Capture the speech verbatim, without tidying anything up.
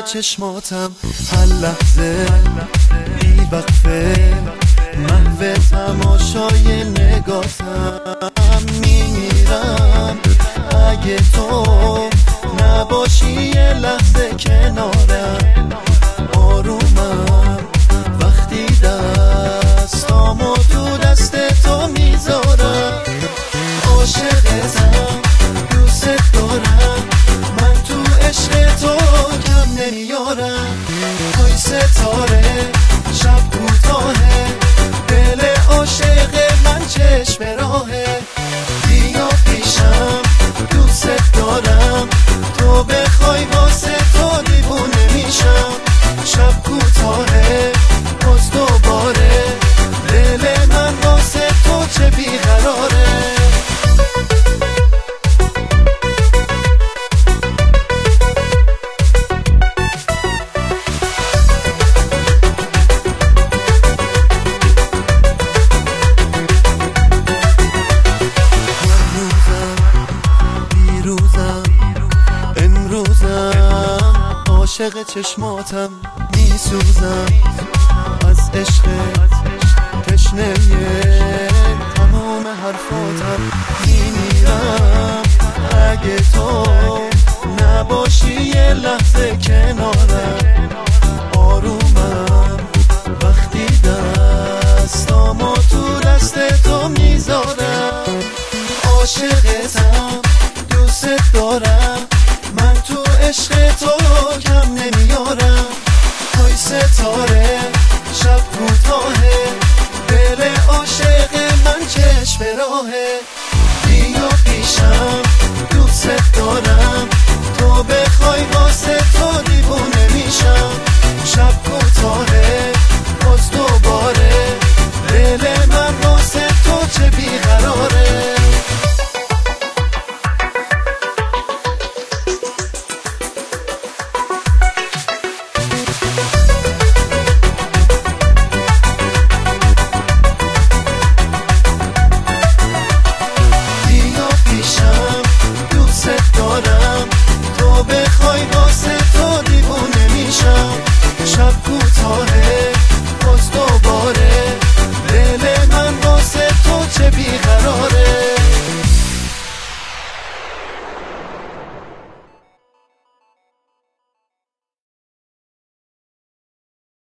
چشماتم، هر لحظه بی وقفه محو تماشای نگاتم. میمیرم اگه تو نباشی یه لحظه کنارم. آرومم وقتی دستامو تو دست تو میذارم. عاشقتم، دوست دارم، من تو عشق تو کم نمیارم. توی ستاره شب کوتاهه، دل عاشق من چشم راهه. بیا پیشم دوست دارم، تو بخوای واسه تو دیوونه میشم. شب کوتاهه باز دوباره، دل من واسه تو چه بیقراره. عاشق چشماتم، میسوزم از عشق تشنه تمام حرفاتم. میمیرم اگه تو نباشی یه لحظه کنارم. آرومم وقتی دستامو تو دست تو میذارم. عاشقتم، دوست دارم، من تو عشق تو کم نمیارم. توی ستاره شب کوتاهه، دل عاشق من چشم راهه. بیا پیشم